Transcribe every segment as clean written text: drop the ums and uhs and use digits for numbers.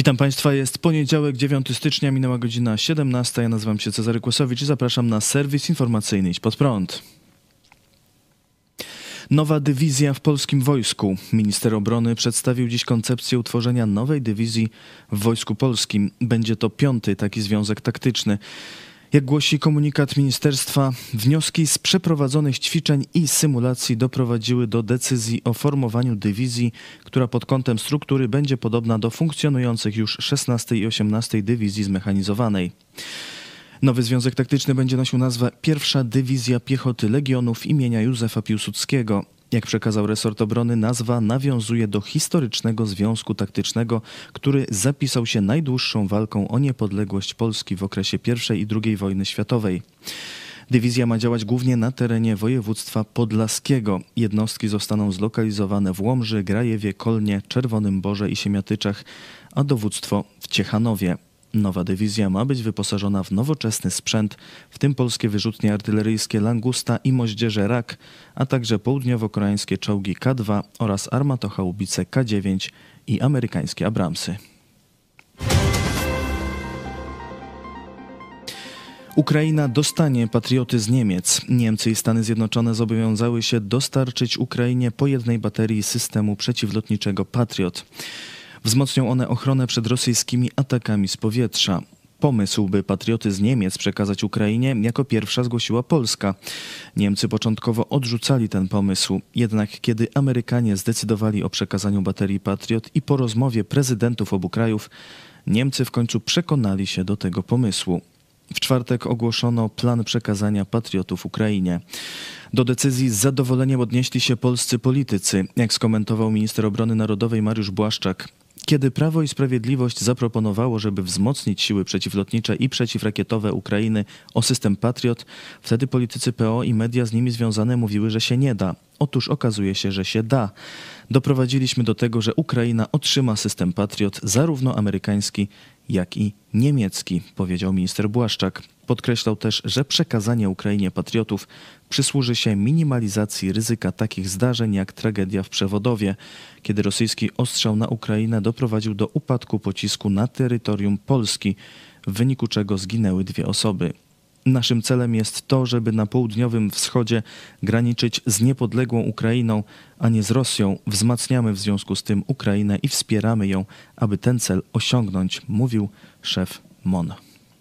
Witam Państwa, jest poniedziałek, 9 stycznia, minęła godzina 17. Ja nazywam się Cezary Kłosowicz i zapraszam na serwis informacyjny Idź Pod Prąd. Nowa dywizja w polskim wojsku. Minister obrony przedstawił dziś koncepcję utworzenia nowej dywizji w Wojsku Polskim. Będzie to 5. taki związek taktyczny. Jak głosi komunikat ministerstwa, wnioski z przeprowadzonych ćwiczeń i symulacji doprowadziły do decyzji o formowaniu dywizji, która pod kątem struktury będzie podobna do funkcjonujących już 16. i 18. dywizji zmechanizowanej. Nowy związek taktyczny będzie nosił nazwę Pierwsza Dywizja Piechoty Legionów imienia Józefa Piłsudskiego. Jak przekazał resort obrony, nazwa nawiązuje do historycznego związku taktycznego, który zapisał się najdłuższą walką o niepodległość Polski w okresie I i II wojny światowej. Dywizja ma działać głównie na terenie województwa podlaskiego. Jednostki zostaną zlokalizowane w Łomży, Grajewie, Kolnie, Czerwonym Borze i Siemiatyczach, a dowództwo w Ciechanowie. Nowa dywizja ma być wyposażona w nowoczesny sprzęt, w tym polskie wyrzutnie artyleryjskie Langusta i moździerze Rak, a także południowo-koreańskie czołgi K2 oraz armatochaubice K9 i amerykańskie Abramsy. Ukraina dostanie patrioty z Niemiec. Niemcy i Stany Zjednoczone zobowiązały się dostarczyć Ukrainie po jednej baterii systemu przeciwlotniczego Patriot. Wzmocnią one ochronę przed rosyjskimi atakami z powietrza. Pomysł, by patrioty z Niemiec przekazać Ukrainie, jako pierwsza zgłosiła Polska. Niemcy początkowo odrzucali ten pomysł, jednak kiedy Amerykanie zdecydowali o przekazaniu baterii Patriot i po rozmowie prezydentów obu krajów, Niemcy w końcu przekonali się do tego pomysłu. W czwartek ogłoszono plan przekazania patriotów Ukrainie. Do decyzji z zadowoleniem odnieśli się polscy politycy, jak skomentował minister obrony narodowej Mariusz Błaszczak. Kiedy Prawo i Sprawiedliwość zaproponowało, żeby wzmocnić siły przeciwlotnicze i przeciwrakietowe Ukrainy o system Patriot, wtedy politycy PO i media z nimi związane mówiły, że się nie da. Otóż okazuje się, że się da. Doprowadziliśmy do tego, że Ukraina otrzyma system Patriot, zarówno amerykański, jak i niemiecki, powiedział minister Błaszczak. Podkreślał też, że przekazanie Ukrainie patriotów przysłuży się minimalizacji ryzyka takich zdarzeń jak tragedia w Przewodowie, kiedy rosyjski ostrzał na Ukrainę doprowadził do upadku pocisku na terytorium Polski, w wyniku czego zginęły 2 osoby. Naszym celem jest to, żeby na południowym wschodzie graniczyć z niepodległą Ukrainą, a nie z Rosją. Wzmacniamy w związku z tym Ukrainę i wspieramy ją, aby ten cel osiągnąć, mówił szef MON.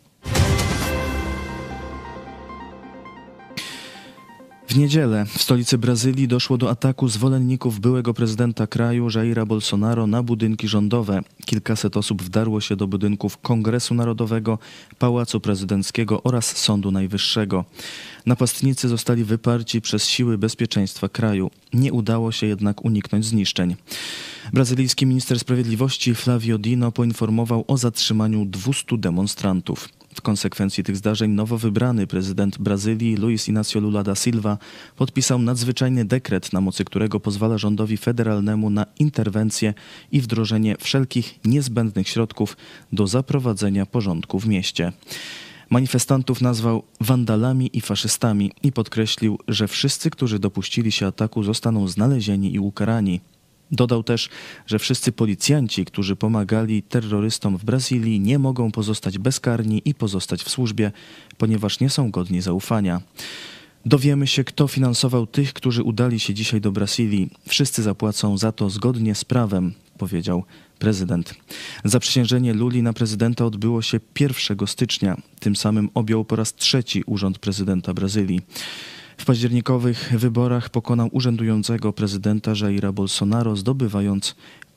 W niedzielę w stolicy Brazylii doszło do ataku zwolenników byłego prezydenta kraju Jaira Bolsonaro na budynki rządowe. Kilkaset osób wdarło się do budynków Kongresu Narodowego, Pałacu Prezydenckiego oraz Sądu Najwyższego. Napastnicy zostali wyparci przez siły bezpieczeństwa kraju. Nie udało się jednak uniknąć zniszczeń. Brazylijski minister sprawiedliwości Flávio Dino poinformował o zatrzymaniu 200 demonstrantów. W konsekwencji tych zdarzeń nowo wybrany prezydent Brazylii Luiz Inácio Lula da Silva podpisał nadzwyczajny dekret, na mocy którego pozwala rządowi federalnemu na interwencję i wdrożenie wszelkich niezbędnych środków do zaprowadzenia porządku w mieście. Manifestantów nazwał wandalami i faszystami i podkreślił, że wszyscy, którzy dopuścili się ataku, zostaną znalezieni i ukarani. Dodał też, że wszyscy policjanci, którzy pomagali terrorystom w Brazylii, nie mogą pozostać bezkarni i pozostać w służbie, ponieważ nie są godni zaufania. Dowiemy się, kto finansował tych, którzy udali się dzisiaj do Brazylii. Wszyscy zapłacą za to zgodnie z prawem, powiedział prezydent. Zaprzysiężenie Luli na prezydenta odbyło się 1 stycznia. Tym samym objął po raz 3. urząd prezydenta Brazylii. W październikowych wyborach pokonał urzędującego prezydenta Jaira Bolsonaro, zdobywając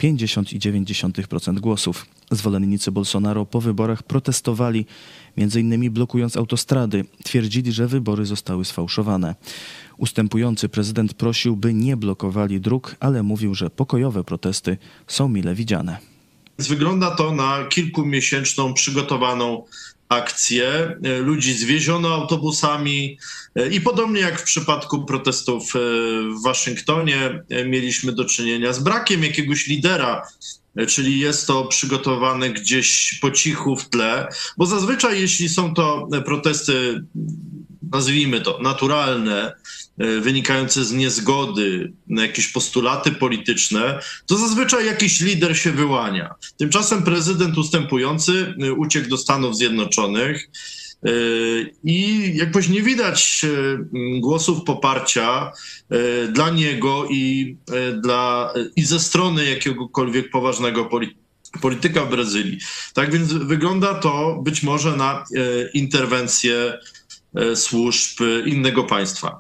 50,9% głosów. Zwolennicy Bolsonaro po wyborach protestowali, m.in. blokując autostrady. Twierdzili, że wybory zostały sfałszowane. Ustępujący prezydent prosił, by nie blokowali dróg, ale mówił, że pokojowe protesty są mile widziane. Wygląda to na kilkumiesięczną przygotowaną akcję. Ludzi zwieziono autobusami i podobnie jak w przypadku protestów w Waszyngtonie mieliśmy do czynienia z brakiem jakiegoś lidera, czyli jest to przygotowane gdzieś po cichu w tle, bo zazwyczaj jeśli są to protesty nazwijmy to, naturalne, wynikające z niezgody na jakieś postulaty polityczne, to zazwyczaj jakiś lider się wyłania. Tymczasem prezydent ustępujący uciekł do Stanów Zjednoczonych i jakoś nie widać głosów poparcia dla niego i ze strony jakiegokolwiek poważnego polityka w Brazylii. Tak więc wygląda to być może na interwencję służb innego państwa.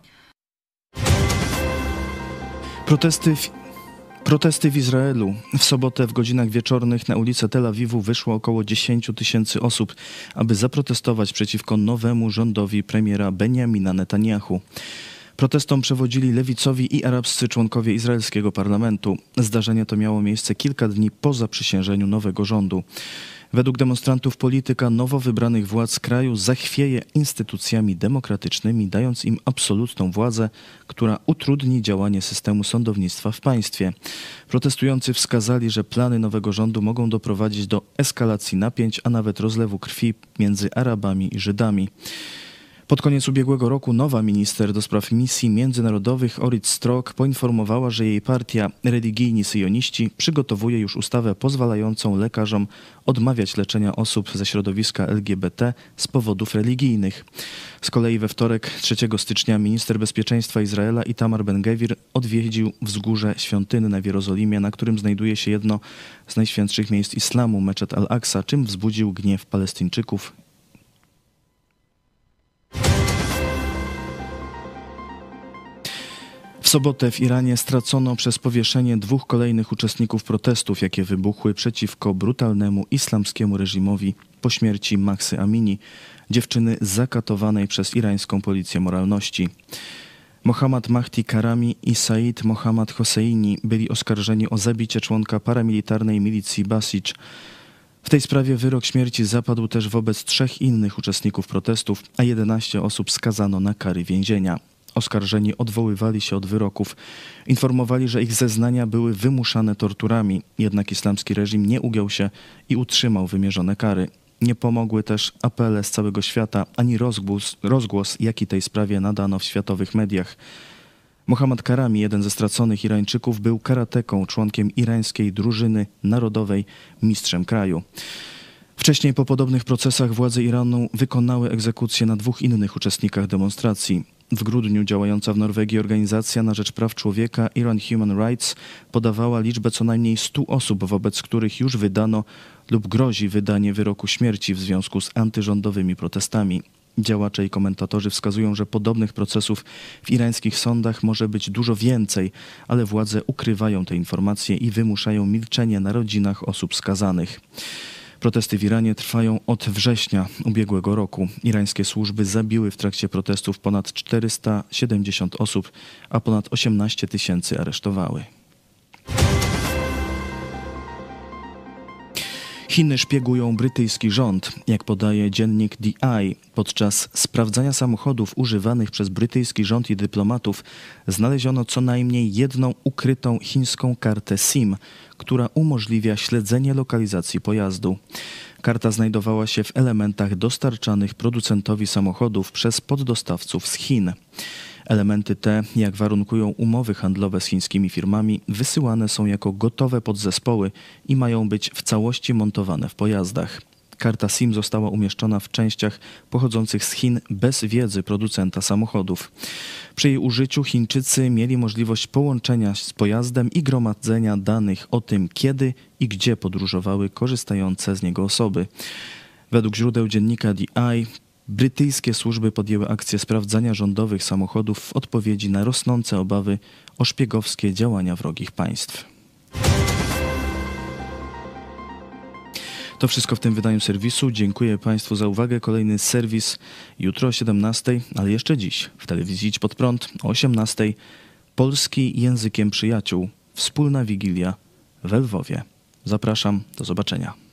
Protesty w Izraelu. W sobotę w godzinach wieczornych na ulicę Tel Awiwu wyszło około 10 000 osób, aby zaprotestować przeciwko nowemu rządowi premiera Benjamina Netanyahu. Protestom przewodzili lewicowi i arabscy członkowie izraelskiego parlamentu. Zdarzenie to miało miejsce kilka dni po zaprzysiężeniu nowego rządu. Według demonstrantów polityka nowo wybranych władz kraju zachwieje instytucjami demokratycznymi, dając im absolutną władzę, która utrudni działanie systemu sądownictwa w państwie. Protestujący wskazali, że plany nowego rządu mogą doprowadzić do eskalacji napięć, a nawet rozlewu krwi między Arabami i Żydami. Pod koniec ubiegłego roku nowa minister do spraw misji międzynarodowych Orit Strok poinformowała, że jej partia Religijni Syjoniści przygotowuje już ustawę pozwalającą lekarzom odmawiać leczenia osób ze środowiska LGBT z powodów religijnych. Z kolei we wtorek 3 stycznia minister bezpieczeństwa Izraela Itamar Ben-Gvir odwiedził wzgórze świątynne w Jerozolimie, na którym znajduje się jedno z najświętszych miejsc islamu, meczet Al-Aqsa, czym wzbudził gniew Palestyńczyków. W sobotę w Iranie stracono przez powieszenie 2 kolejnych uczestników protestów, jakie wybuchły przeciwko brutalnemu islamskiemu reżimowi po śmierci Mahsy Amini, dziewczyny zakatowanej przez irańską policję moralności. Mohammad Mahdi Karami i Said Mohammad Hosseini byli oskarżeni o zabicie członka paramilitarnej milicji Basij. W tej sprawie wyrok śmierci zapadł też wobec 3 innych uczestników protestów, a 11 osób skazano na kary więzienia. Oskarżeni odwoływali się od wyroków. Informowali, że ich zeznania były wymuszane torturami, jednak islamski reżim nie ugiął się i utrzymał wymierzone kary. Nie pomogły też apele z całego świata, ani rozgłos, jaki tej sprawie nadano w światowych mediach. Mohammad Karami, jeden ze straconych Irańczyków, był karateką, członkiem irańskiej drużyny narodowej, mistrzem kraju. Wcześniej po podobnych procesach władze Iranu wykonały egzekucję na 2 innych uczestnikach demonstracji. W grudniu działająca w Norwegii organizacja na rzecz praw człowieka Iran Human Rights podawała liczbę co najmniej 100 osób, wobec których już wydano lub grozi wydanie wyroku śmierci w związku z antyrządowymi protestami. Działacze i komentatorzy wskazują, że podobnych procesów w irańskich sądach może być dużo więcej, ale władze ukrywają te informacje i wymuszają milczenie na rodzinach osób skazanych. Protesty w Iranie trwają od września ubiegłego roku. Irańskie służby zabiły w trakcie protestów ponad 470 osób, a ponad 18 000 aresztowały. Chiny szpiegują brytyjski rząd. Jak podaje dziennik The Eye, podczas sprawdzania samochodów używanych przez brytyjski rząd i dyplomatów znaleziono co najmniej jedną ukrytą chińską kartę SIM, która umożliwia śledzenie lokalizacji pojazdu. Karta znajdowała się w elementach dostarczanych producentowi samochodów przez poddostawców z Chin. Elementy te, jak warunkują umowy handlowe z chińskimi firmami, wysyłane są jako gotowe podzespoły i mają być w całości montowane w pojazdach. Karta SIM została umieszczona w częściach pochodzących z Chin bez wiedzy producenta samochodów. Przy jej użyciu Chińczycy mieli możliwość połączenia z pojazdem i gromadzenia danych o tym, kiedy i gdzie podróżowały korzystające z niego osoby. Według źródeł dziennika The Eye, brytyjskie służby podjęły akcję sprawdzania rządowych samochodów w odpowiedzi na rosnące obawy o szpiegowskie działania wrogich państw. To wszystko w tym wydaniu serwisu. Dziękuję Państwu za uwagę. Kolejny serwis jutro o 17:00, ale jeszcze dziś w telewizji Idź Pod Prąd o 18:00. Polski językiem przyjaciół. Wspólna Wigilia w Lwowie. Zapraszam. Do zobaczenia.